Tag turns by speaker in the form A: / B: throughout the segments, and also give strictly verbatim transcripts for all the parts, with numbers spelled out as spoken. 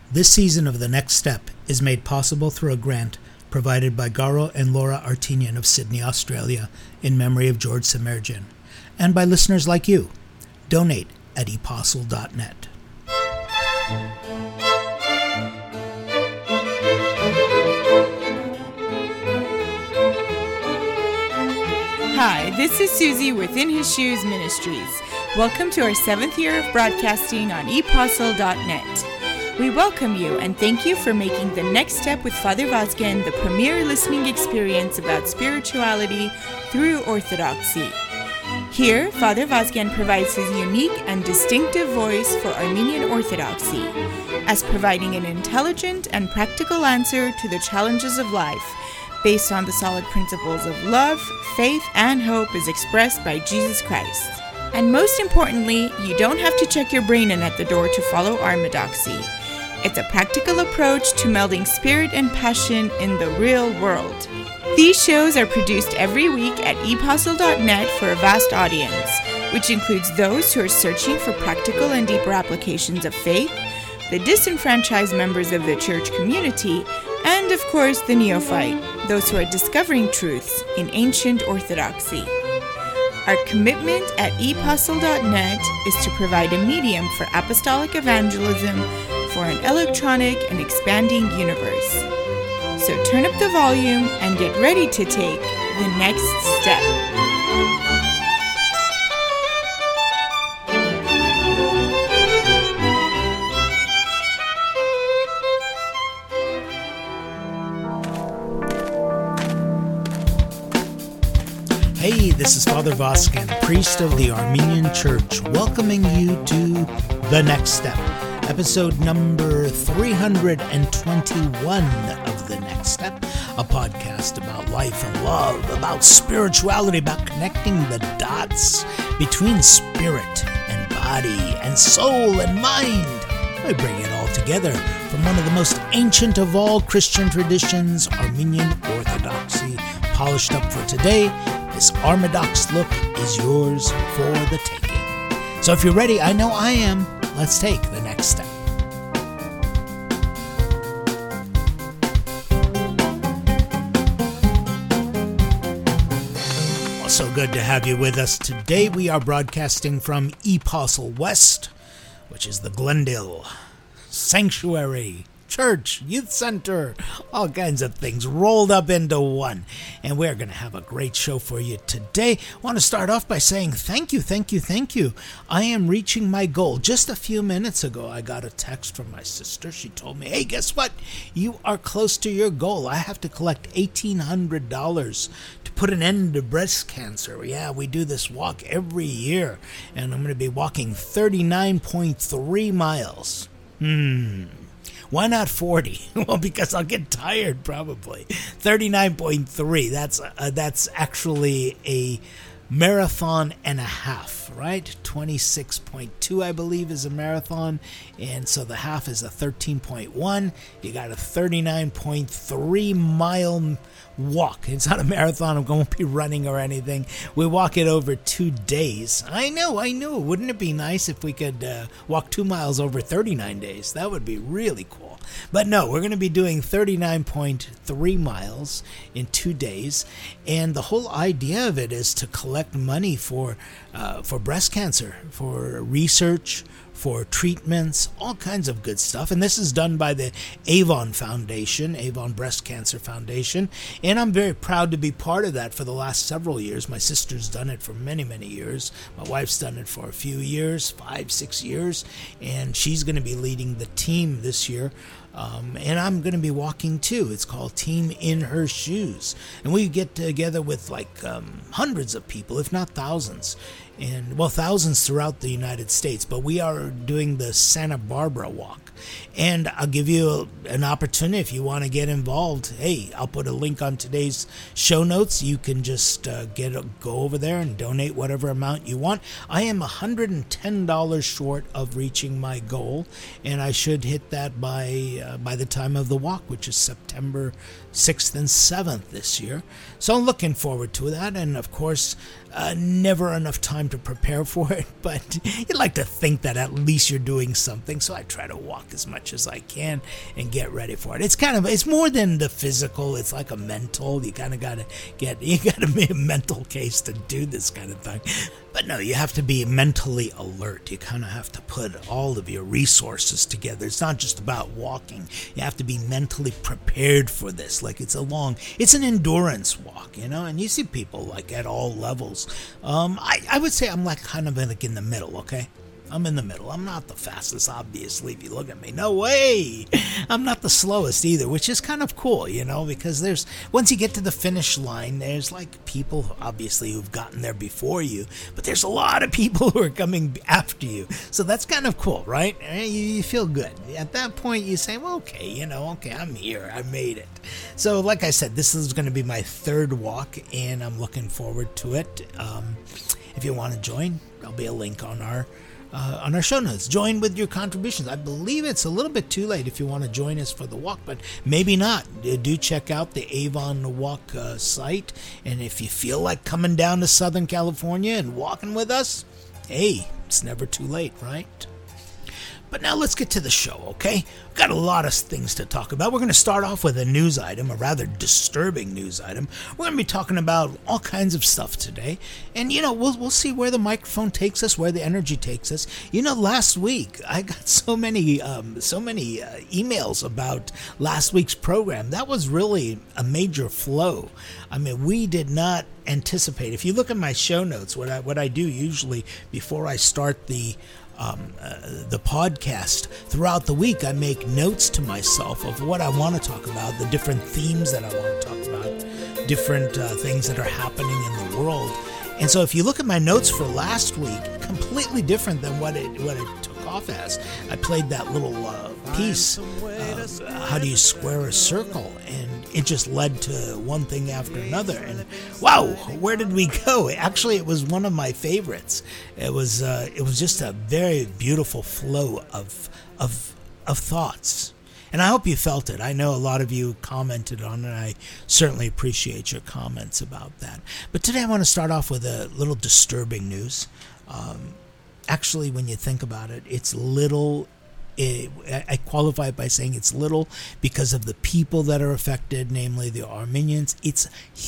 A: This season of The Next Step is made possible through a grant provided by Garo and Laura Artinian of Sydney, Australia, in memory of George Semerjian, and by listeners like you. Donate at apostle dot net.
B: Hi, this is Susie with In His Shoes Ministries. Welcome to our seventh year of broadcasting on apostle dot net. We welcome you and thank you for making The Next Step with Father Vazgen the premier listening experience about spirituality through orthodoxy. Here, Father Vazgen provides his unique and distinctive voice for Armenian Orthodoxy, as providing an intelligent and practical answer to the challenges of life, based on the solid principles of love, faith, and hope as expressed by Jesus Christ. And most importantly, you don't have to check your brain in at the door to follow Armadoxy. It's a practical approach to melding spirit and passion in the real world. These shows are produced every week at apostle dot net for a vast audience, which includes those who are searching for practical and deeper applications of faith, the disenfranchised members of the church community, and of course the neophyte, those who are discovering truths in ancient orthodoxy. Our commitment at apostle dot net is to provide a medium for apostolic evangelism for an electronic and expanding universe. So turn up the volume and get ready to take the next step.
A: Hey, this is Father Vazgen, priest of the Armenian Church, welcoming you to The Next Step, episode number three hundred twenty-one of The Next Step, a podcast about life and love, about spirituality, about connecting the dots between spirit and body and soul and mind. I bring it all together from one of the most ancient of all Christian traditions, Armenian Orthodoxy, polished up for today. This Armadox look is yours for the taking. So if you're ready, I know I am, let's take the next step. Well, so good to have you with us. Today we are broadcasting from Apostle West, which is the Glendale Sanctuary Church, Youth Center, all kinds of things rolled up into one. And we're going to have a great show for you today. I want to start off by saying thank you, thank you, thank you. I am reaching my goal. Just a few minutes ago, I got a text from my sister. She told me, hey, guess what? You are close to your goal. I have to collect eighteen hundred dollars to put an end to breast cancer. Yeah, we do this walk every year. And I'm going to be walking thirty-nine point three miles. Hmm. Why not forty? Well, because I'll get tired probably. thirty-nine point three, that's uh, that's actually a marathon and a half, right? twenty-six point two, I believe, is a marathon. And so the half is a thirteen point one. You got a thirty-nine point three mile walk. It's not a marathon. I won't be running or anything. We walk it over two days. I know, I know. Wouldn't it be nice if we could uh, walk two miles over thirty-nine days? That would be really cool. But no, we're going to be doing thirty-nine point three miles in two days. And the whole idea of it is to collect money for uh, for breast cancer, for research, for treatments, all kinds of good stuff. And this is done by the Avon Foundation, Avon Breast Cancer Foundation. And I'm very proud to be part of that for the last several years. My sister's done it for many, many years. My wife's done it for a few years, five, six years. And she's going to be leading the team this year. Um, and I'm going to be walking too. It's called Team In Her Shoes. And we get together with like um, hundreds of people, if not thousands. And well, thousands throughout the United States. But we are doing the Santa Barbara walk. And I'll give you a, an opportunity if you want to get involved. Hey, I'll put a link on today's show notes. You can just uh, get a, go over there and donate whatever amount you want. I am one hundred ten dollars short of reaching my goal, and I should hit that by uh, by the time of the walk, which is September sixth and seventh this year. So I'm looking forward to that, and of course, uh, never enough time to prepare for it, but you'd like to think that at least you're doing something, so I try to walk walk as much as I can and get ready for it. It's kind of, it's more than the physical. It's like a mental. You kind of got to get, you got to be a mental case to do this kind of thing. But no, you have to be mentally alert. You kind of have to put all of your resources together. It's not just about walking. You have to be mentally prepared for this. Like it's a long, it's an endurance walk, you know, and you see people like at all levels. Um, I, I would say I'm like kind of like in the middle, okay? I'm in the middle. I'm not the fastest, obviously, if you look at me. No way! I'm not the slowest either, which is kind of cool, you know, because there's, once you get to the finish line, there's like people, obviously, who've gotten there before you, but there's a lot of people who are coming after you. So that's kind of cool, right? You, you feel good. At that point, you say, well, okay, you know, okay, I'm here. I made it. So, like I said, this is going to be my third walk, and I'm looking forward to it. Um, if you want to join, there'll be a link on our Uh, on our show notes. Join with your contributions. I believe it's a little bit too late if you want to join us for the walk, but maybe not. Do check out the Avon Walk uh, site, and if you feel like coming down to Southern California and walking with us, hey, it's never too late, right? But now let's get to the show, okay? We've got a lot of things to talk about. We're going to start off with a news item, a rather disturbing news item. We're going to be talking about all kinds of stuff today. And, you know, we'll we'll see where the microphone takes us, where the energy takes us. You know, last week, I got so many, um, so many uh, emails about last week's program. That was really a major flow. I mean, we did not anticipate. If you look at my show notes, what I, what I do usually before I start the Um, uh, the podcast throughout the week, I make notes to myself of what I want to talk about, the different themes that I want to talk about, different uh, things that are happening in the world. And so if you look at my notes for last week, completely different than what it what it took off as. I played that little uh, piece, uh, how do you square a circle, and it just led to one thing after another, and wow, where did we go? Actually, it was one of my favorites. It was uh, it was just a very beautiful flow of of of thoughts, and I hope you felt it. I know a lot of you commented on it, and I certainly appreciate your comments about that. But today I want to start off with a little disturbing news. Um, actually, when you think about it, it's little. I qualify it by saying it's little because of the people that are affected, namely the Armenians. It's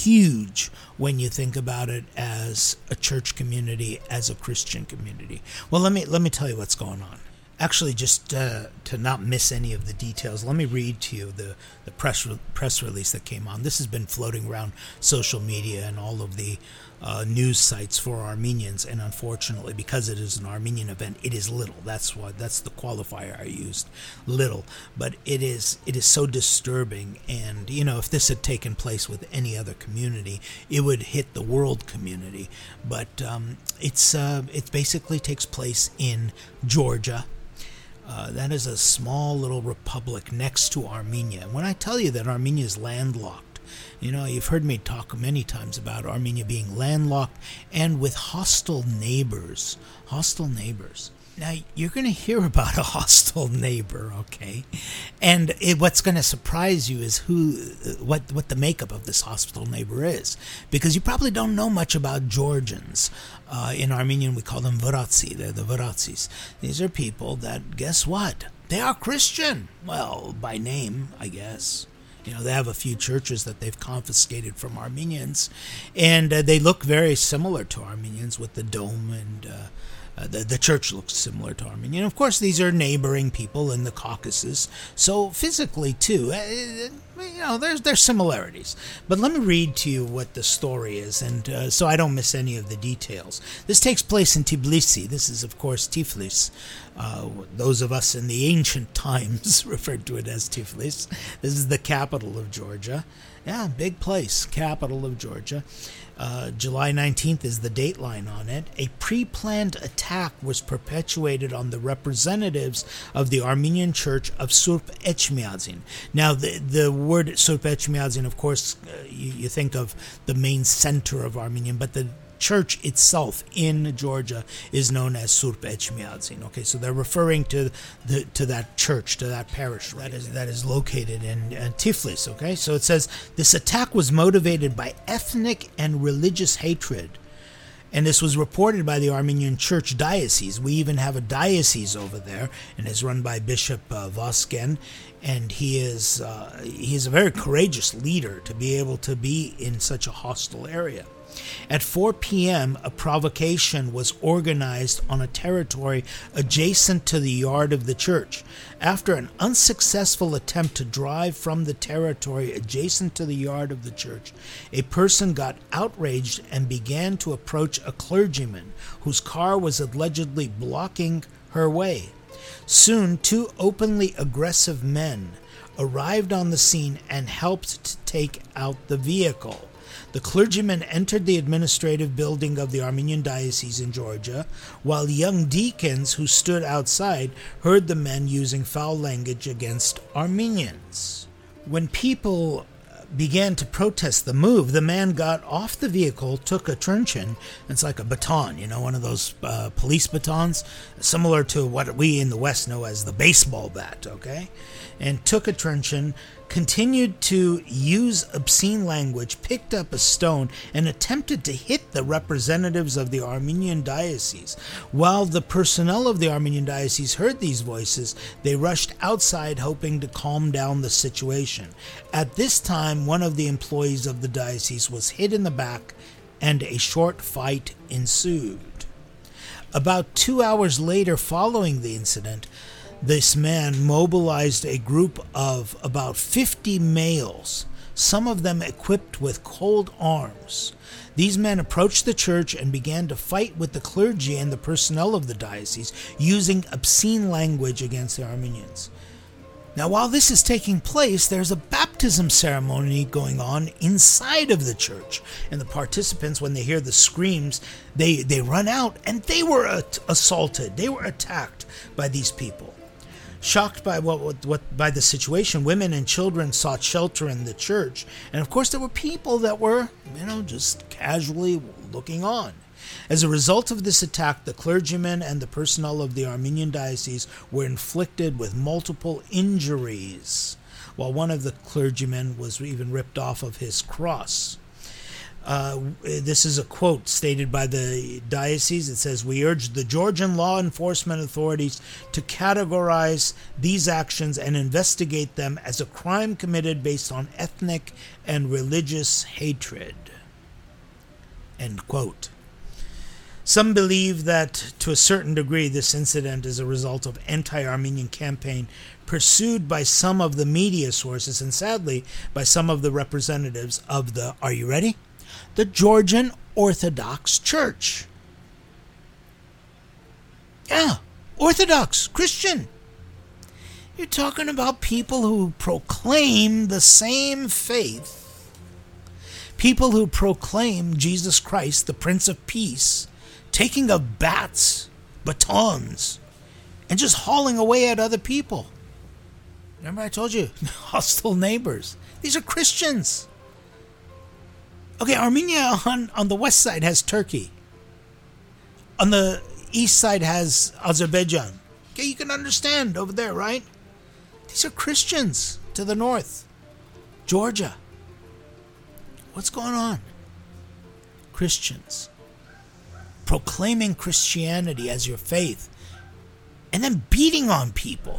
A: huge when you think about it as a church community, as a Christian community. Well, let me let me tell you what's going on. Actually, just uh, to not miss any of the details, let me read to you the, the press re- press release that came on. This has been floating around social media and all of the uh, news sites for Armenians, and unfortunately, because it is an Armenian event, it is little. That's what that's the qualifier I used, little. But it is it is so disturbing, and you know, if this had taken place with any other community, it would hit the world community. But um, it's uh, it basically takes place in Georgia. Uh, that is a small little republic next to Armenia. And when I tell you that Armenia is landlocked, you know, you've heard me talk many times about Armenia being landlocked and with hostile neighbors. Hostile neighbors. Now, you're going to hear about a hostile neighbor, okay? And it, what's going to surprise you is who, what, what the makeup of this hostile neighbor is. Because you probably don't know much about Georgians. Uh, in Armenian, we call them Vratsi. They're the Vratsis. These are people that, guess what? They are Christian. Well, by name, I guess. You know, they have a few churches that they've confiscated from Armenians. And uh, they look very similar to Armenians with the dome and... Uh, Uh, the, the church looks similar to Armenia. And of course, these are neighboring people in the Caucasus. So physically, too, uh, you know, there's there's similarities. But let me read to you what the story is, and uh, so I don't miss any of the details. This takes place in Tbilisi. This is, of course, Tiflis. Uh, those of us in the ancient times referred to it as Tiflis. This is the capital of Georgia. Yeah, big place, capital of Georgia. Uh, July nineteenth is the dateline on it. A pre-planned attack was perpetuated on the representatives of the Armenian Church of Surp Echmiadzin. Now, the the word Surp Echmiadzin, of course, uh, you, you think of the main center of Armenian, but the church itself in Georgia is known as Surp Echmiadzin. Okay, so they're referring to the to that church, to that parish right that is that is located in uh, Tiflis. Okay, so it says this attack was motivated by ethnic and religious hatred, And this was reported by the Armenian Church Diocese. We even have a diocese over there, and is run by Bishop uh, Vosgen. And he is uh, he is a very courageous leader to be able to be in such a hostile area. At four p.m., a provocation was organized on a territory adjacent to the yard of the church. After an unsuccessful attempt to drive from the territory adjacent to the yard of the church, a person got outraged and began to approach a clergyman whose car was allegedly blocking her way. Soon, two openly aggressive men arrived on the scene and helped to take out the vehicle. The clergyman entered the administrative building of the Armenian Diocese in Georgia, while young deacons who stood outside heard the men using foul language against Armenians. When people began to protest the move, the man got off the vehicle, took a truncheon. It's like a baton, you know, one of those uh, police batons, similar to what we in the West know as the baseball bat, okay? And took a truncheon, continued to use obscene language, picked up a stone, and attempted to hit the representatives of the Armenian Diocese. While the personnel of the Armenian Diocese heard these voices, they rushed outside hoping to calm down the situation. At this time, one of the employees of the diocese was hit in the back, and a short fight ensued. About two hours later, following the incident, this man mobilized a group of about fifty males, some of them equipped with cold arms. These men approached the church and began to fight with the clergy and the personnel of the diocese, using obscene language against the Armenians. Now, while this is taking place, there's a baptism ceremony going on inside of the church. And the participants, when they hear the screams, they, they run out, and they were assaulted. They were attacked by these people. Shocked by what, what, what by the situation, women and children sought shelter in the church, and of course there were people that were, you know, just casually looking on. As a result of this attack, the clergymen and the personnel of the Armenian Diocese were inflicted with multiple injuries, while one of the clergymen was even ripped off of his cross. Uh, this is a quote stated by the diocese. It says, "We urge the Georgian law enforcement authorities to categorize these actions and investigate them as a crime committed based on ethnic and religious hatred." End quote. Some believe that, to a certain degree, this incident is a result of anti-Armenian campaign pursued by some of the media sources and, sadly, by some of the representatives of the, are you ready? The Georgian Orthodox Church. Yeah, Orthodox, Christian. You're talking about people who proclaim the same faith. People who proclaim Jesus Christ, the Prince of Peace, taking of bats, batons, and just hauling away at other people. Remember I told you, hostile neighbors. These are Christians. Okay, Armenia on, on the west side has Turkey. On the east side has Azerbaijan. Okay, you can understand over there, right? These are Christians to the north. Georgia. What's going on? Christians. Proclaiming Christianity as your faith. And then beating on people.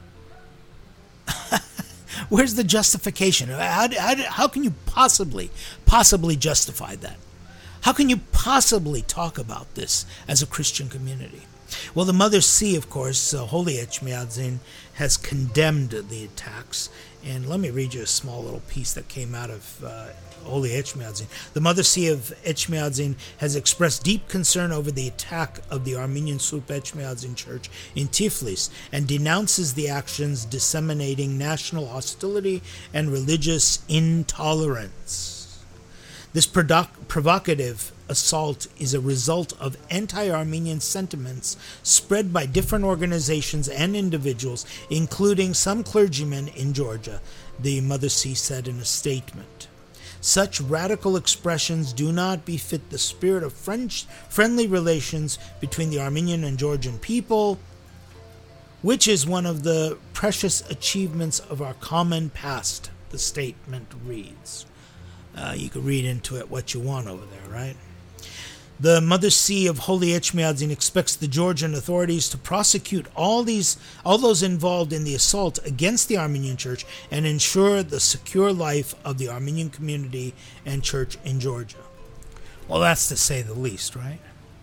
A: Where's the justification? How, how, how can you possibly, possibly justify that? How can you possibly talk about this as a Christian community? Well, the Mother See, of course, uh, Holy Etchmiadzin, has condemned the attacks. And let me read you a small little piece that came out of uh, Holy Etchmiadzin. The Mother See of Etchmiadzin has expressed deep concern over the attack of the Armenian Sup Etchmiadzin Church in Tiflis and denounces the actions disseminating national hostility and religious intolerance. This produ- provocative assault is a result of anti-Armenian sentiments spread by different organizations and individuals, including some clergymen in Georgia, the Mother See said in a statement. Such radical expressions do not befit the spirit of French, friendly relations between the Armenian and Georgian people, which is one of the precious achievements of our common past, the statement reads. Uh, you can read into it what you want over there, right? The Mother See of Holy Etchmiadzin expects the Georgian authorities to prosecute all these, all those involved in the assault against the Armenian Church and ensure the secure life of the Armenian community and church in Georgia. Well, that's to say the least, right?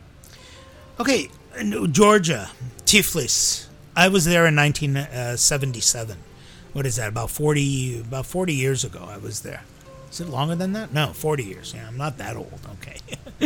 A: Okay, Georgia, Tiflis. I was there in nineteen seventy-seven. What is that? About forty, about forty years ago. I was there. Is it longer than that? No, forty years. Yeah, I'm not that old. Okay.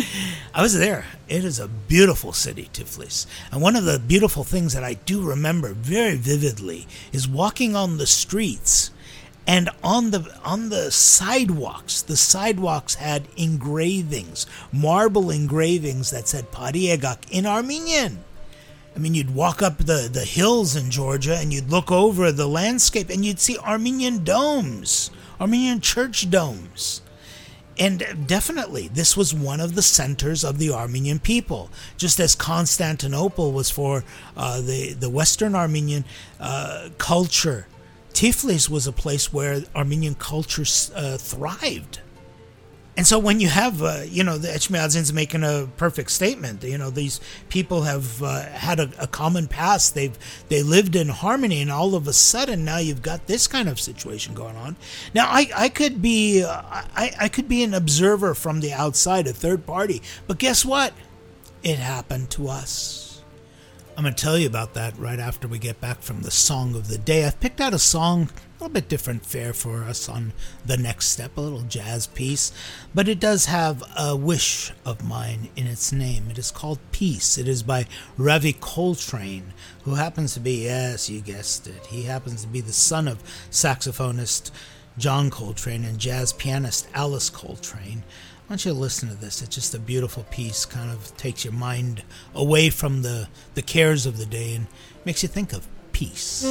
A: I was there. It is a beautiful city, Tiflis. And one of the beautiful things that I do remember very vividly is walking on the streets, and on the on the sidewalks, the sidewalks had engravings, marble engravings that said Pariegak in Armenian. I mean, you'd walk up the, the hills in Georgia and you'd look over the landscape and you'd see Armenian domes, Armenian church domes. And definitely, this was one of the centers of the Armenian people, just as Constantinople was for uh, the, the Western Armenian uh, culture. Tiflis was a place where Armenian culture uh, thrived. And so when you have, uh, you know, the Etchmiadzins making a perfect statement, you know, these people have uh, had a, a common past, they've they lived in harmony, and all of a sudden now you've got this kind of situation going on. Now, I, I could be uh, I, I could be an observer from the outside, a third party, but guess what? It happened to us. I'm going to tell you about that right after we get back from the song of the day. I've picked out a song, a little bit different fare for us on the next step, a little jazz piece, but it does have a wish of mine in its name. It is called Peace. It is by Ravi Coltrane, who happens to be, yes, you guessed it, he happens to be the son of saxophonist John Coltrane and jazz pianist Alice Coltrane. I want you to listen to this. It's just a beautiful piece, kind of takes your mind away from the, the cares of the day and makes you think of peace.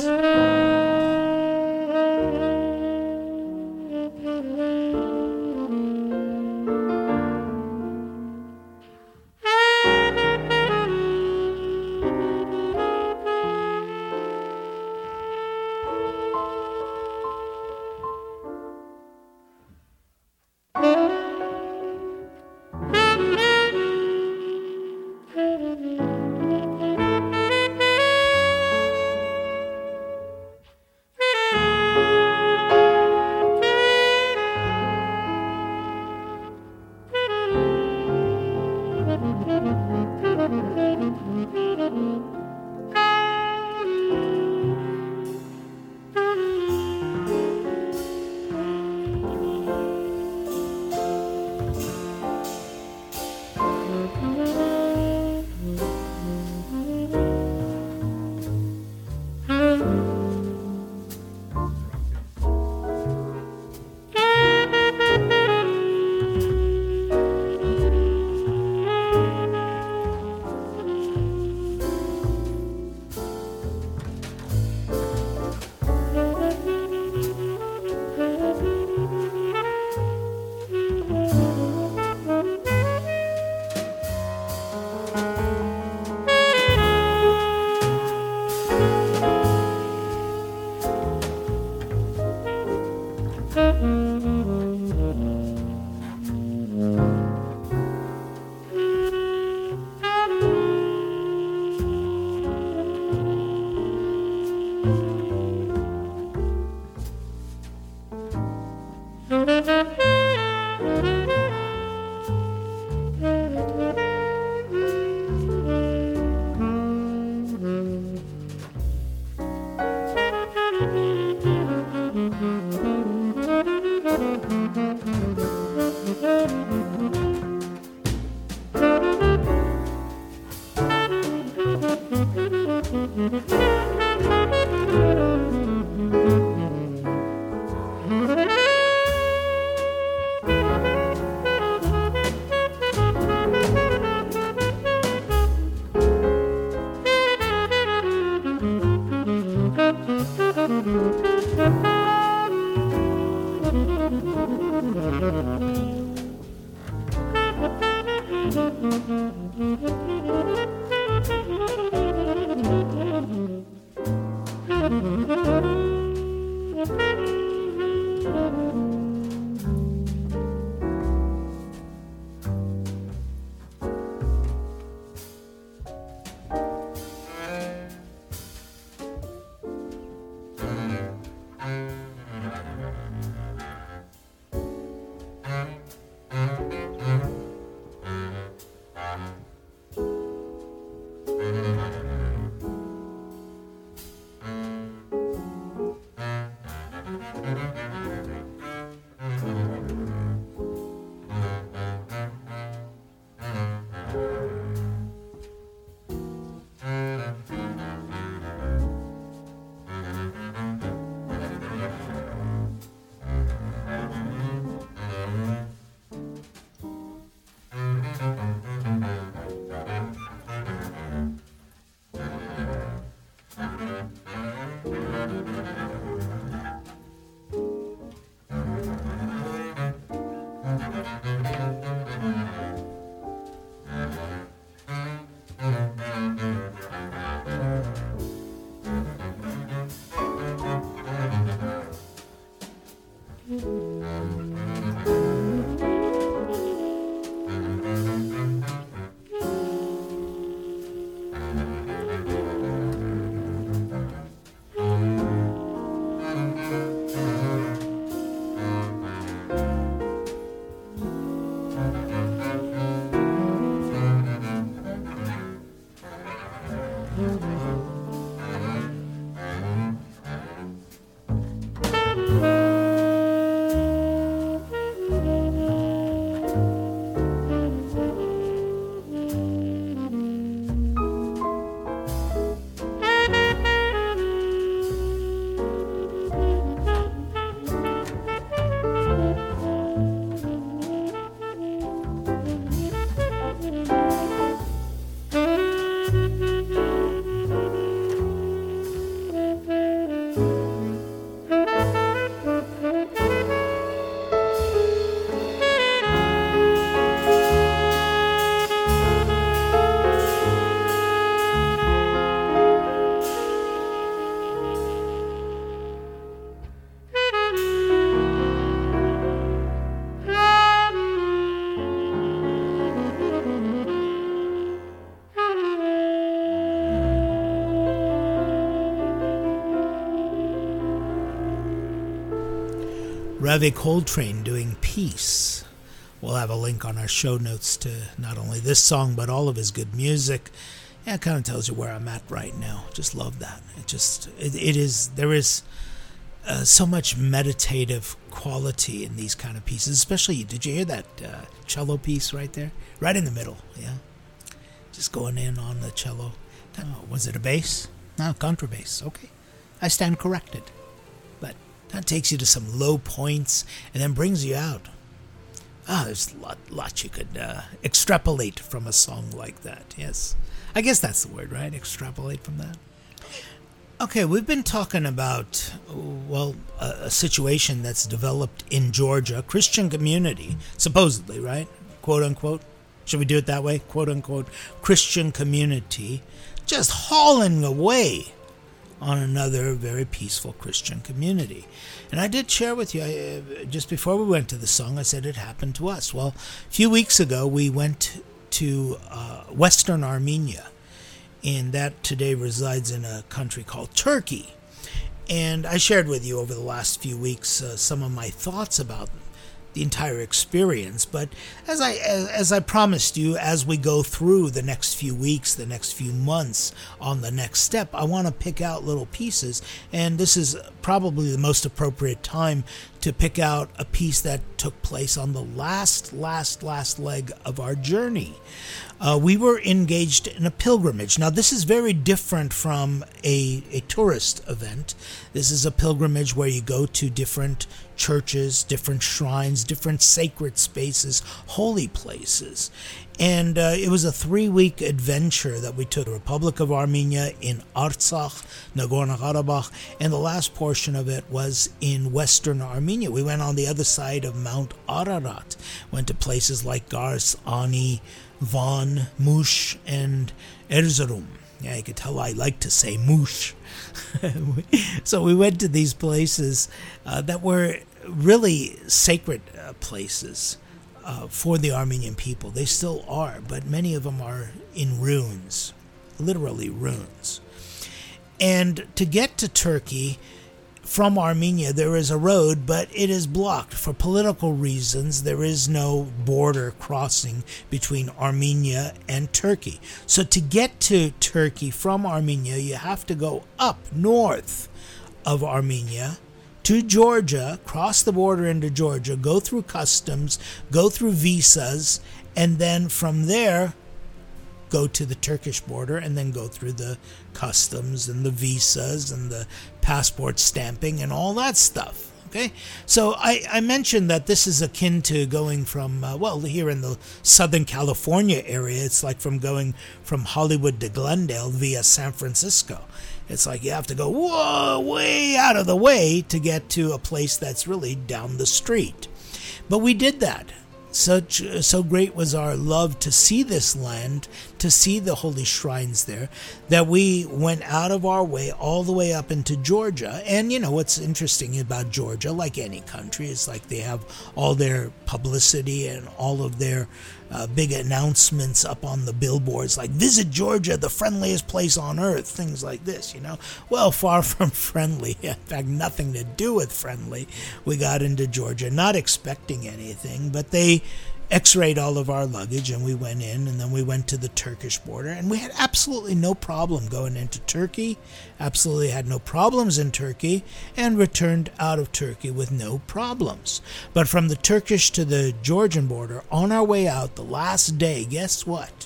A: Ravi Coltrane doing Peace. We'll have a link on our show notes to not only this song, but all of his good music. Yeah, it kind of tells you where I'm at right now. Just love that. It just, it, it is, there is uh, so much meditative quality in these kind of pieces, especially, did you hear that uh, cello piece right there? Right in the middle, yeah. Just going in on the cello. Oh, was it a bass? No, contrabass. Okay. I stand corrected. But that takes you to some low points and then brings you out. Ah, there's a lot, lot you could uh, extrapolate from a song like that. Yes. I guess that's the word, right? Extrapolate from that. Okay, we've been talking about, well, a, a situation that's developed in Georgia, Christian community, supposedly, right? Quote unquote. Should we do it that way? Quote unquote. Christian community just hauling away on another very peaceful Christian community. And I did share with you, I, just before we went to the song, I said it happened to us. Well, a few weeks ago, we went to uh, Western Armenia, and that today resides in a country called Turkey. And I shared with you over the last few weeks uh, some of my thoughts about the entire experience. But as I as, as I promised you, as we go through the next few weeks, the next few months on the next step, I want to pick out little pieces. And this is probably the most appropriate time to pick out a piece that took place on the last, last, last leg of our journey. Uh, we were engaged in a pilgrimage. Now, this is very different from a, a tourist event. This is a pilgrimage where you go to different churches, different shrines, different sacred spaces, holy places. And uh, it was a three-week adventure that we took to the Republic of Armenia, in Artsakh, Nagorno-Karabakh, and the last portion of it was in Western Armenia. We went on the other side of Mount Ararat, went to places like Kars, Ani, Van, Mush, and Erzurum. Yeah, you could tell I like to say Mush. So we went to these places uh, that were really sacred uh, places uh, for the Armenian people. They still are, but many of them are in ruins, literally ruins. And to get to Turkey from Armenia, there is a road, but it is blocked for political reasons. There is no border crossing between Armenia and Turkey. So to get to Turkey from Armenia, you have to go up north of Armenia to Georgia, cross the border into Georgia, go through customs, go through visas, and then from there go to the Turkish border and then go through the customs and the visas and the passport stamping and all that stuff. Okay, so I, I mentioned that this is akin to going from, uh, well, here in the Southern California area, it's like from going from Hollywood to Glendale via San Francisco. It's like you have to go whoa, way out of the way to get to a place that's really down the street. But we did that. Such so great was our love to see this land, to see the holy shrines there, that we went out of our way all the way up into Georgia. And you know what's interesting about Georgia, like any country, is like they have all their publicity and all of their uh, big announcements up on the billboards, like visit Georgia, the friendliest place on earth, things like this, you know. Well, far from friendly, in fact, nothing to do with friendly. We got into Georgia not expecting anything, but they x-rayed all of our luggage and we went in, and then we went to the Turkish border, and we had absolutely no problem going into Turkey, absolutely had no problems in Turkey, and returned out of Turkey with no problems. But from the Turkish to the Georgian border, on our way out the last day, guess what?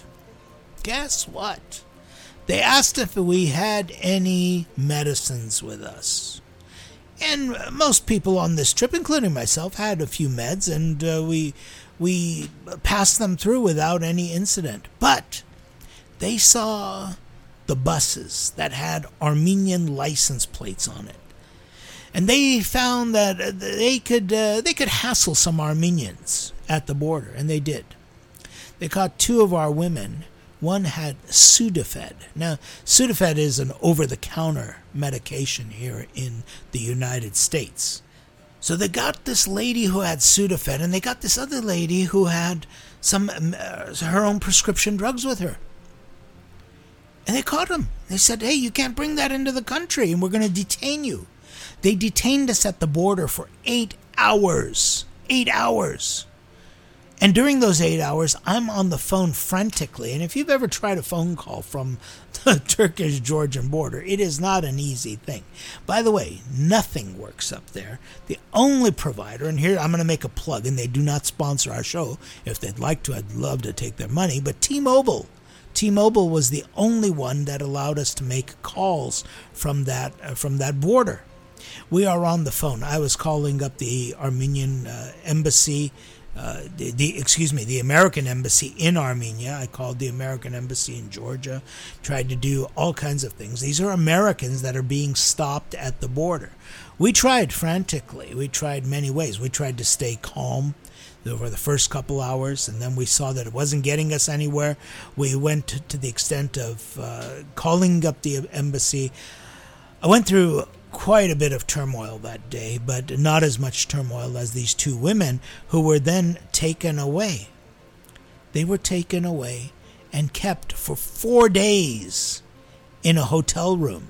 A: Guess what? They asked if we had any medicines with us. And most people on this trip, including myself, had a few meds, and uh, we we passed them through without any incident. But they saw the buses that had Armenian license plates on it, and they found that they could uh, they could hassle some Armenians at the border, and they did. They caught two of our women. One had Sudafed. Now, Sudafed is an over-the-counter medication here in the United States. So they got this lady who had Sudafed, and they got this other lady who had some uh, her own prescription drugs with her. And they caught them. They said, hey, you can't bring that into the country, and we're going to detain you. They detained us at the border for eight hours. Eight hours. And during those eight hours, I'm on the phone frantically. And if you've ever tried a phone call from the Turkish-Georgian border, it is not an easy thing. By the way, nothing works up there. The only provider, and here I'm going to make a plug, and they do not sponsor our show. If they'd like to, I'd love to take their money. But T-Mobile. T-Mobile was the only one that allowed us to make calls from that, uh, from that border. We are on the phone. I was calling up the Armenian uh, embassy, Uh, the, the excuse me, the American embassy in Armenia. I called the American embassy in Georgia, tried to do all kinds of things. These are Americans that are being stopped at the border. We tried frantically. We tried many ways. We tried to stay calm over the first couple hours, and then we saw that it wasn't getting us anywhere. We went to, to the extent of uh, calling up the embassy. I went through quite a bit of turmoil that day, but not as much turmoil as these two women who were then taken away. They were taken away and kept for four days in a hotel room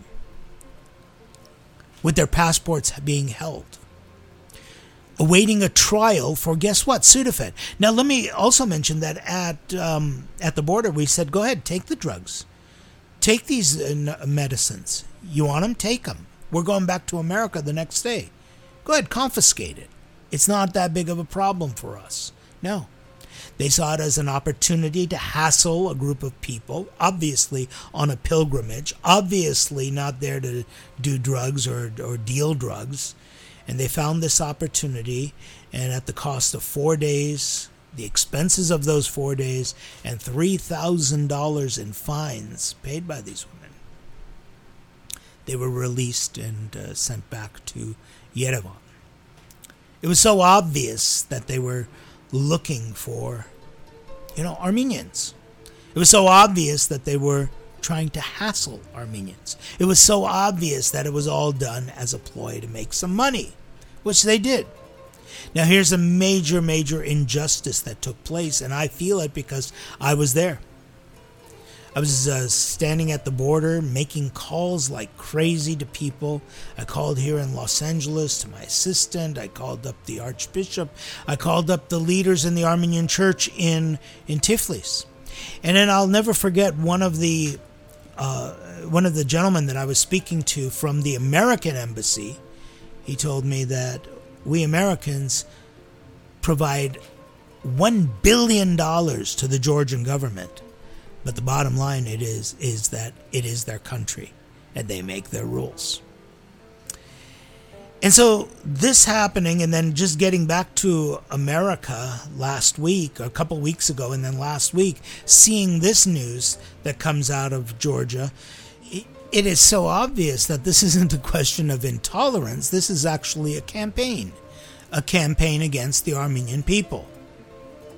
A: with their passports being held, awaiting a trial for, guess what, Sudafed. Now, let me also mention that at um, at the border, we said, go ahead, take the drugs. Take these uh, medicines. You want them? Take them. We're going back to America the next day. Go ahead, confiscate it. It's not that big of a problem for us. No. They saw it as an opportunity to hassle a group of people, obviously on a pilgrimage, obviously not there to do drugs or, or deal drugs. And they found this opportunity, and at the cost of four days, the expenses of those four days, and three thousand dollars in fines paid by these women, they were released and uh, sent back to Yerevan. It was so obvious that they were looking for, you know, Armenians. It was so obvious that they were trying to hassle Armenians. It was so obvious that it was all done as a ploy to make some money, which they did. Now, here's a major, major injustice that took place, and I feel it because I was there. I was uh, standing at the border, making calls like crazy to people. I called here in Los Angeles to my assistant. I called up the Archbishop. I called up the leaders in the Armenian church in, in Tiflis. And then I'll never forget one of the uh, one of the gentlemen that I was speaking to from the American embassy. He told me that we Americans provide one billion dollars to the Georgian government. But the bottom line it is is that it is their country, and they make their rules. And so this happening, and then just getting back to America last week, or a couple weeks ago, and then last week, seeing this news that comes out of Georgia, it, it is so obvious that this isn't a question of intolerance. This is actually a campaign, a campaign against the Armenian people.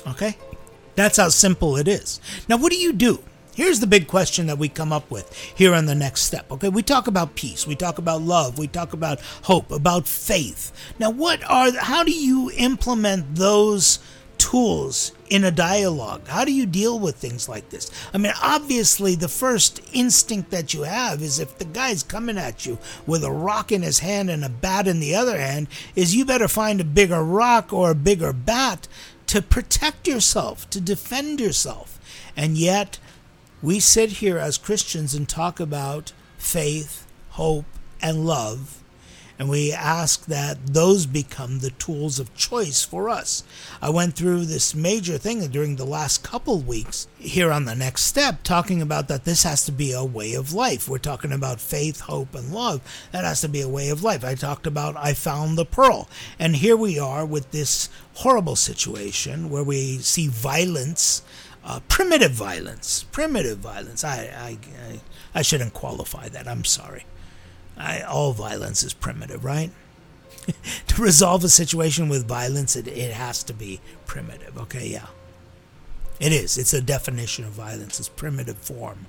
A: Okay? That's how simple it is. Now, what do you do? Here's the big question that we come up with here on the next step. Okay, we talk about peace, we talk about love, we talk about hope, about faith. Now, what are how do you implement those tools in a dialogue? How do you deal with things like this? I mean, obviously, the first instinct that you have is if the guy's coming at you with a rock in his hand and a bat in the other hand, is you better find a bigger rock or a bigger bat to protect yourself, to defend yourself. And yet, we sit here as Christians and talk about faith, hope, and love, and we ask that those become the tools of choice for us. I went through this major thing during the last couple weeks here on the next step, talking about that this has to be a way of life. We're talking about faith, hope, and love. That has to be a way of life. I talked about I found the pearl. And here we are with this horrible situation where we see violence, Uh, primitive violence, primitive violence. I, I, I, I shouldn't qualify that. I'm sorry. I, all violence is primitive, right? To resolve a situation with violence, it, it has to be primitive. Okay, yeah. It is. It's a definition of violence. It's primitive form.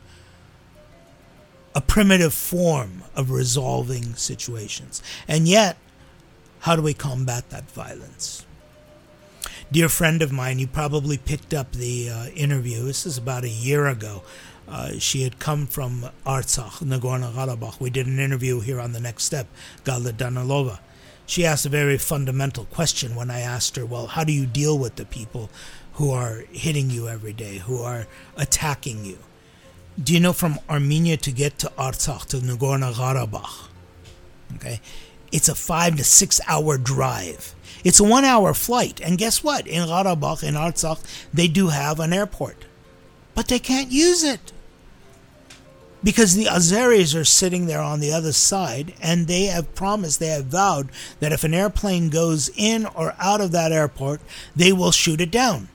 A: A primitive form of resolving situations. And yet, how do we combat that violence? Dear friend of mine, you probably picked up the uh, interview. This is about a year ago. Uh, she had come from Artsakh, Nagorno-Karabakh. We did an interview here on the next step, Gala Danilova. She asked a very fundamental question when I asked her, well, how do you deal with the people who are hitting you every day, who are attacking you? Do you know from Armenia to get to Artsakh, to Nagorno-Karabakh, okay, it's a five to six hour drive. It's a one hour flight. And guess what? In Karabakh, in Artsakh, they do have an airport. But they can't use it. Because the Azeris are sitting there on the other side, and they have promised, they have vowed, that if an airplane goes in or out of that airport, they will shoot it down.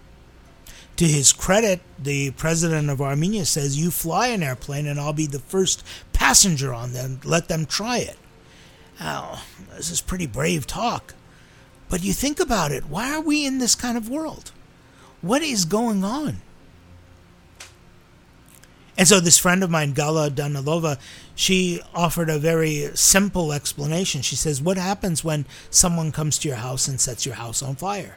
A: To his credit, the president of Armenia says, you fly an airplane and I'll be the first passenger on them. Let them try it. Now, this is pretty brave talk. But you think about it, why are we in this kind of world? What is going on? And so this friend of mine, Gala Danilova, she offered a very simple explanation. She says, what happens when someone comes to your house and sets your house on fire?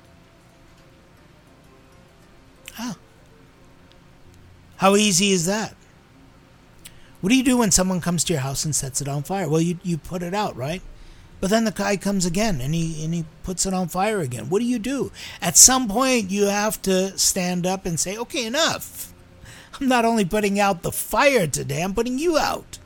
A: How? How easy is that? What do you do when someone comes to your house and sets it on fire? Well, you, you put it out, right? But then the guy comes again and he and he puts it on fire again. What do you do? At some point, you have to stand up and say, okay, enough. I'm not only putting out the fire today, I'm putting you out.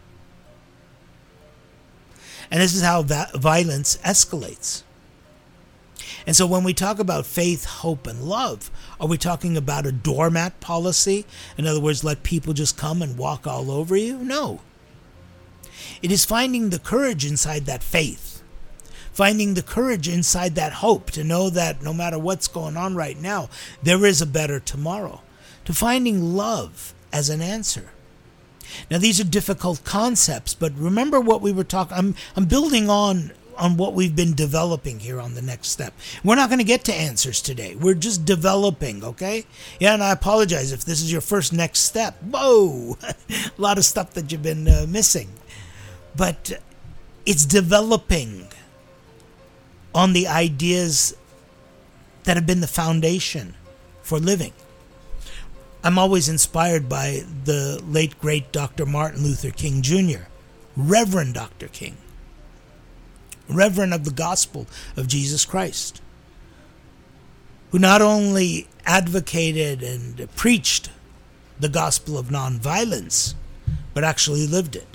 A: And this is how va- violence escalates. And so when we talk about faith, hope, and love, are we talking about a doormat policy? In other words, let people just come and walk all over you? No. It is finding the courage inside that faith. Finding the courage inside that hope to know that no matter what's going on right now, there is a better tomorrow. To finding love as an answer. Now, these are difficult concepts, but remember what we were talking. I'm I'm building on on what we've been developing here on the next step. We're not going to get to answers today. We're just developing, okay? Yeah, and I apologize if this is your first next step. Whoa, a lot of stuff that you've been uh, missing, but it's developing on the ideas that have been the foundation for living. I'm always inspired by the late, great Doctor Martin Luther King Junior, Reverend Doctor King, Reverend of the Gospel of Jesus Christ, who not only advocated and preached the gospel of nonviolence, but actually lived it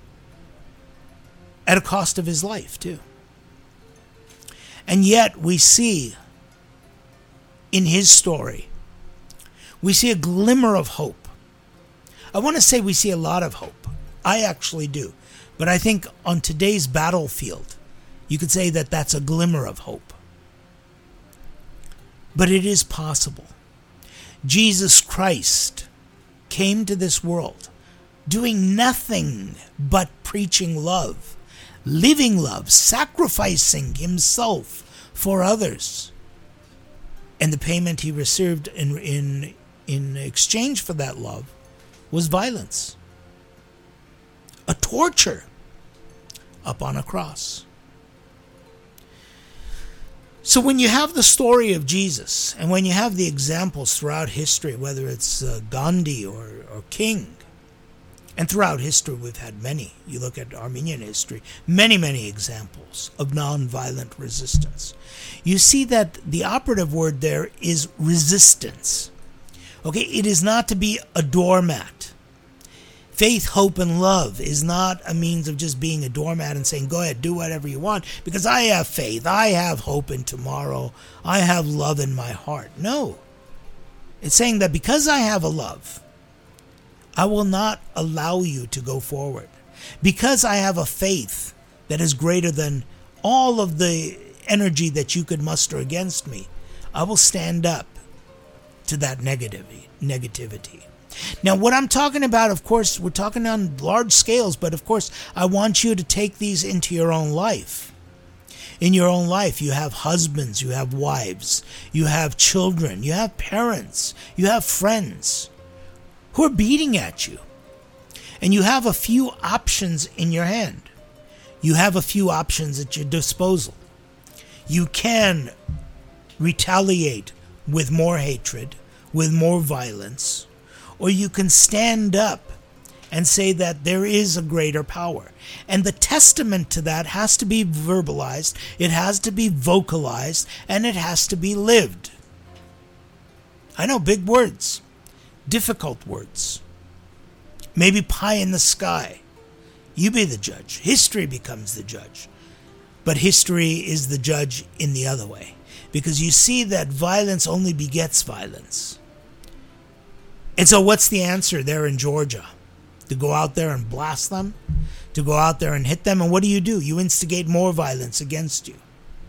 A: at a cost of his life, too. And yet we see in his story, we see a glimmer of hope. I want to say we see a lot of hope. I actually do. But I think on today's battlefield, you could say that that's a glimmer of hope. But it is possible. Jesus Christ came to this world doing nothing but preaching love, living love, sacrificing himself for others. And the payment he received in in in exchange for that love was violence. A torture up on a cross. So when you have the story of Jesus, and when you have the examples throughout history, whether it's uh, Gandhi or, or King, and throughout history we've had many, you look at Armenian history, many, many examples of nonviolent resistance. You see that the operative word there is resistance. Okay, it is not to be a doormat. Faith, hope, and love is not a means of just being a doormat and saying, go ahead, do whatever you want, because I have faith, I have hope in tomorrow, I have love in my heart. No. It's saying that because I have a love, I will not allow you to go forward. Because I have a faith that is greater than all of the energy that you could muster against me, I will stand up to that negativity. negativity. Now, what I'm talking about, of course, we're talking on large scales, but of course, I want you to take these into your own life. In your own life, you have husbands, you have wives, you have children, you have parents, you have friends who are beating at you. And you have a few options in your hand. You have a few options at your disposal. You can retaliate with more hatred, with more violence, or you can stand up and say that there is a greater power. And the testament to that has to be verbalized, it has to be vocalized, and it has to be lived. I know, big words, difficult words. Maybe pie in the sky. You be the judge. History becomes the judge. But history is the judge in the other way. Because you see that violence only begets violence. And so what's the answer there in Georgia? To go out there and blast them? To go out there and hit them? And what do you do? You instigate more violence against you.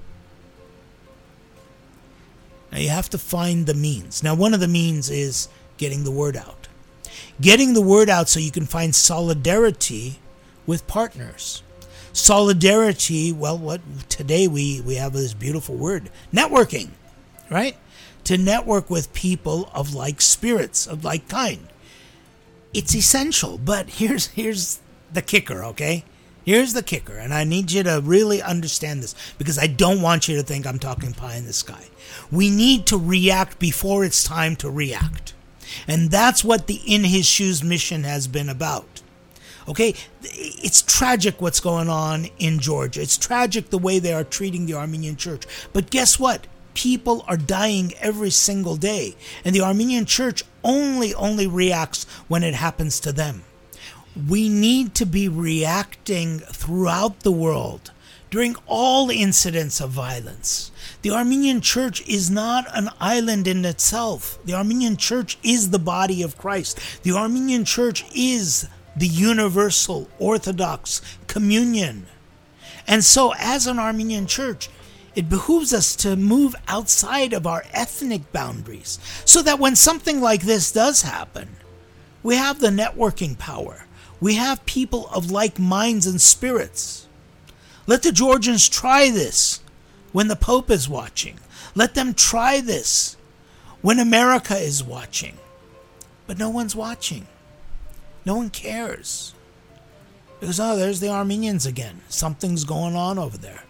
A: Now you have to find the means. Now one of the means is getting the word out. Getting the word out so you can find solidarity with partners. Solidarity, well, what today we, we have this beautiful word, networking, right? To network with people of like spirits, of like kind. It's essential, but here's here's the kicker, okay? Here's the kicker, and I need you to really understand this, because I don't want you to think I'm talking pie in the sky. We need to react before it's time to react. And that's what the In His Shoes mission has been about. Okay, it's tragic what's going on in Georgia. It's tragic the way they are treating the Armenian church. But guess what? People are dying every single day. And the Armenian church only, only reacts when it happens to them. We need to be reacting throughout the world during all incidents of violence. The Armenian church is not an island in itself. The Armenian church is the body of Christ. The Armenian church is the universal Orthodox communion. And so as an Armenian church, it behooves us to move outside of our ethnic boundaries so that when something like this does happen, we have the networking power. We have people of like minds and spirits. Let the Georgians try this when the Pope is watching. Let them try this when America is watching. But no one's watching. No one cares. Because, oh, there's the Armenians again. Something's going on over there.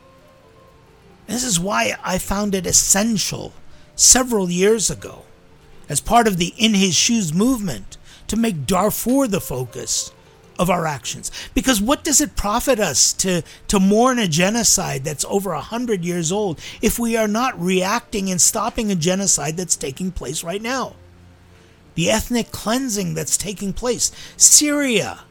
A: This is why I found it essential several years ago, as part of the In His Shoes movement, to make Darfur the focus of our actions. Because what does it profit us to, to mourn a genocide that's over a hundred years old if we are not reacting and stopping a genocide that's taking place right now? The ethnic cleansing that's taking place. Syria,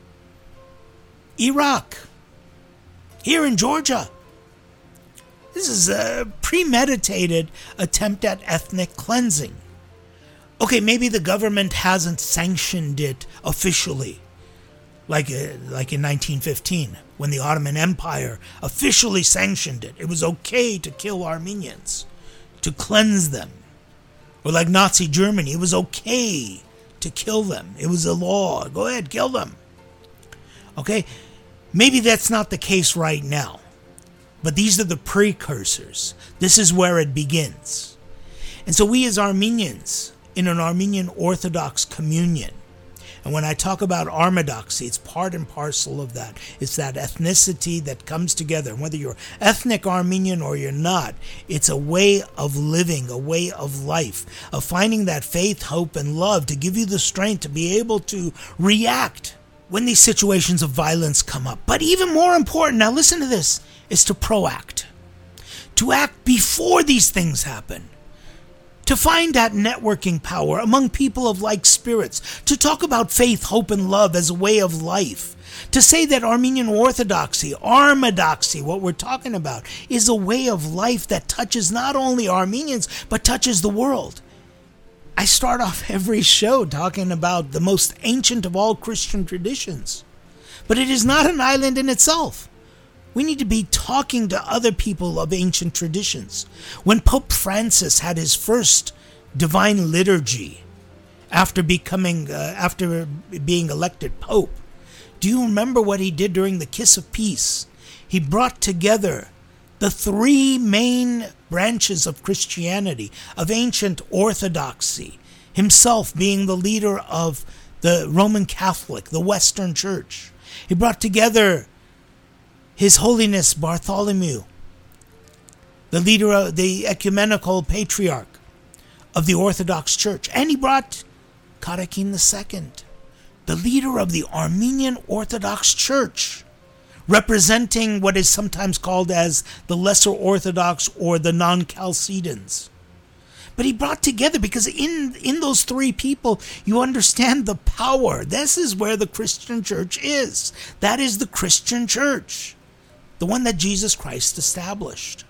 A: Iraq, here in Georgia. This is a premeditated attempt at ethnic cleansing. Okay, maybe the government hasn't sanctioned it officially, like uh, like in nineteen fifteen, when the Ottoman Empire officially sanctioned it. It was okay to kill Armenians, to cleanse them. Or like Nazi Germany, it was okay to kill them. It was a law. Go ahead, kill them. Okay, maybe that's not the case right now. But these are the precursors. This is where it begins. And so we as Armenians, in an Armenian Orthodox communion, and when I talk about Armedoxy, it's part and parcel of that. It's that ethnicity that comes together. And whether you're ethnic Armenian or you're not, it's a way of living, a way of life, of finding that faith, hope, and love to give you the strength to be able to react when these situations of violence come up. But even more important, now listen to this, is to proact. To act before these things happen. To find that networking power among people of like spirits, to talk about faith, hope, and love as a way of life, to say that Armenian Orthodoxy, Armedoxy, what we're talking about, is a way of life that touches not only Armenians, but touches the world. I start off every show talking about the most ancient of all Christian traditions, but it is not an island in itself. We need to be talking to other people of ancient traditions. When Pope Francis had his first divine liturgy after becoming, uh, after being elected Pope, do you remember what he did during the Kiss of Peace? He brought together the three main branches of Christianity, of ancient Orthodoxy, himself being the leader of the Roman Catholic, the Western Church. He brought together His Holiness Bartholomew, the leader of the ecumenical patriarch of the Orthodox Church. And he brought Karakin the Second, the leader of the Armenian Orthodox Church, representing what is sometimes called as the Lesser Orthodox or the non-Chalcedons. But he brought together, because in, in those three people, you understand the power. This is where the Christian church is. That is the Christian church, the one that Jesus Christ established.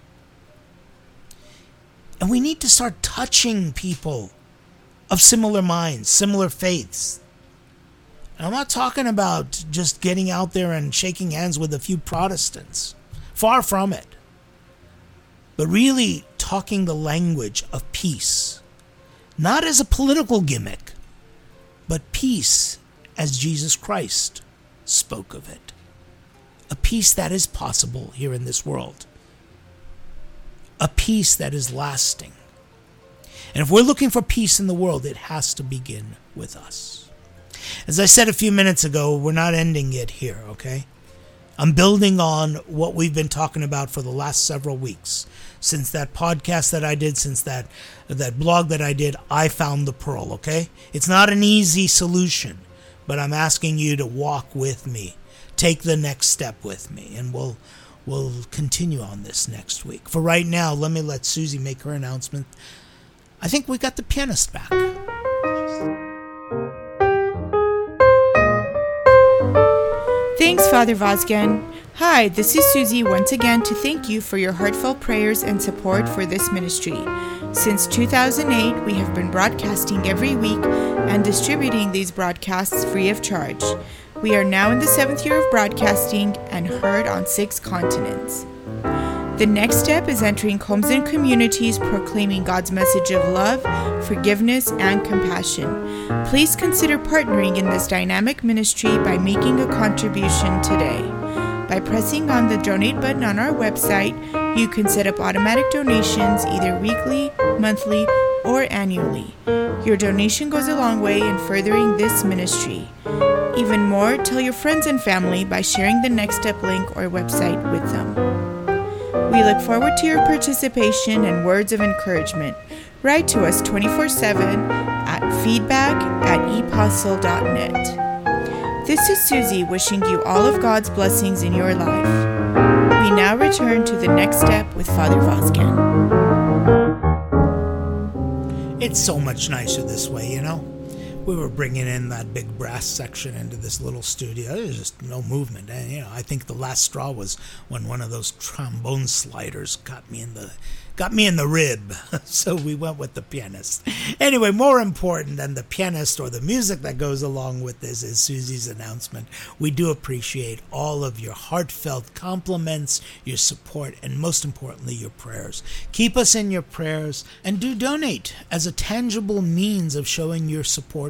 A: And we need to start touching people of similar minds, similar faiths. And I'm not talking about just getting out there and shaking hands with a few Protestants. Far from it. But really talking the language of peace. Not as a political gimmick, but peace as Jesus Christ spoke of it. A peace that is possible here in this world. A peace that is lasting. And if we're looking for peace in the world, it has to begin with us. As I said a few minutes ago, we're not ending it here, okay? I'm building on what we've been talking about for the last several weeks. Since that podcast that I did, since that, that blog that I did, I found the pearl, okay? It's not an easy solution, but I'm asking you to walk with me. Take the next step with me, and we'll we'll continue on this next week. For right now, let me let Susie make her announcement. I think we got the pianist back.
B: Thanks, Father Vazgen. Hi, this is Susie once again to thank you for your heartfelt prayers and support for this ministry. Since two thousand eight, we have been broadcasting every week and distributing these broadcasts free of charge. We are now in the seventh year of broadcasting and heard on six continents. The next step is entering homes and communities proclaiming God's message of love, forgiveness, and compassion. Please consider partnering in this dynamic ministry by making a contribution today. By pressing on the donate button on our website, you can set up automatic donations either weekly, monthly, or annually. Your donation goes a long way in furthering this ministry. Even more, tell your friends and family by sharing the Next Step link or website with them. We look forward to your participation and words of encouragement. Write to us twenty-four seven at feedback at epostle dot net. This is Susie wishing you all of God's blessings in your life. We now return to the Next Step with Father Vazgen.
A: It's so much nicer this way, you know? We were bringing in that big brass section into this little studio. There's just no movement. And, you know, I think the last straw was when one of those trombone sliders got me in the got me in the rib. So we went with the pianist. Anyway, more important than the pianist or the music that goes along with this is Susie's announcement. We do appreciate all of your heartfelt compliments, your support, and most importantly, your prayers. Keep us in your prayers and do donate as a tangible means of showing your support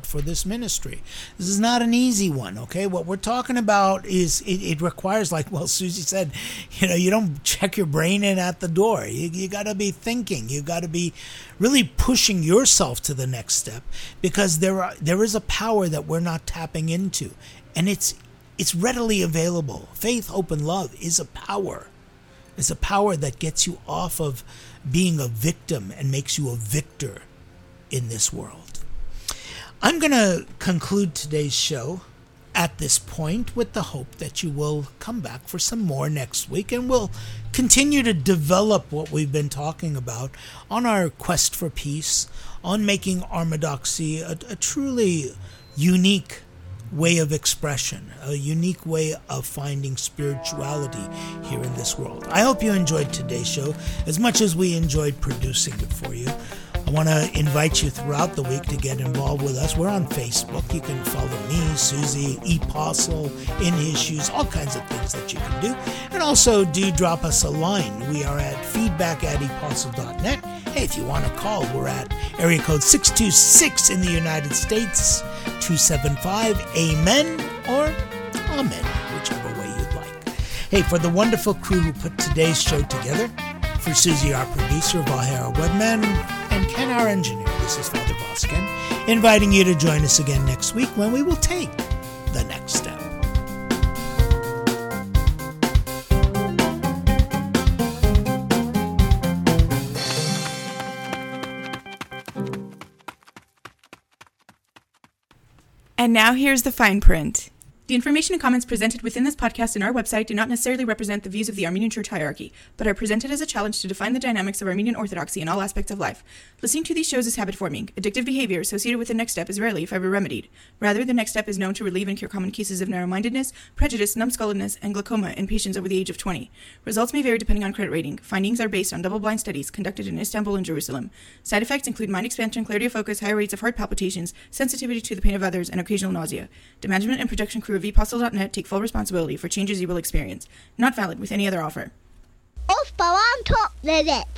A: for this ministry. This is not an easy one, okay? What we're talking about is it, it requires, like, well, Susie said, you know, you don't check your brain in at the door. You, you got to be thinking. You got to be really pushing yourself to the next step, because there are there is a power that we're not tapping into, and it's it's readily available. Faith, hope, and love is a power. It's a power that gets you off of being a victim and makes you a victor in this world. I'm going to conclude today's show at this point with the hope that you will come back for some more next week, and we'll continue to develop what we've been talking about on our quest for peace, on making orthodoxy a, a truly unique way of expression, a unique way of finding spirituality here in this world. I hope you enjoyed today's show as much as we enjoyed producing it for you. I want to invite you throughout the week to get involved with us. We're on Facebook. You can follow me, Susie, Apostle, In His Shoes, all kinds of things that you can do. And also do drop us a line. We are at feedback at apostle dot net. Hey, if you want to call, we're at area code six two six in the United States, two seven five, AMEN or AMEN, whichever way you'd like. Hey, for the wonderful crew who put today's show together, for Susie, our producer, Vaher, our webman, and Ken, our engineer, this is Father Vosken, inviting you to join us again next week when we will take the next step.
B: And now here's the fine print. The information and comments presented within this podcast and our website do not necessarily represent the views of the Armenian Church hierarchy, but are presented as a challenge to define the dynamics of Armenian Orthodoxy in all aspects of life. Listening to these shows is habit-forming. Addictive behavior associated with the next step is rarely, if ever, remedied. Rather, the next step is known to relieve and cure common cases of narrow-mindedness, prejudice, numbskulledness, and glaucoma in patients over the age of twenty. Results may vary depending on credit rating. Findings are based on double-blind studies conducted in Istanbul and Jerusalem. Side effects include mind expansion, clarity of focus, higher rates of heart palpitations, sensitivity to the pain of others, and occasional nausea. The management and production crew of apostle dot net take full responsibility for changes you will experience. Not valid with any other offer.
C: Off, but on top, let it.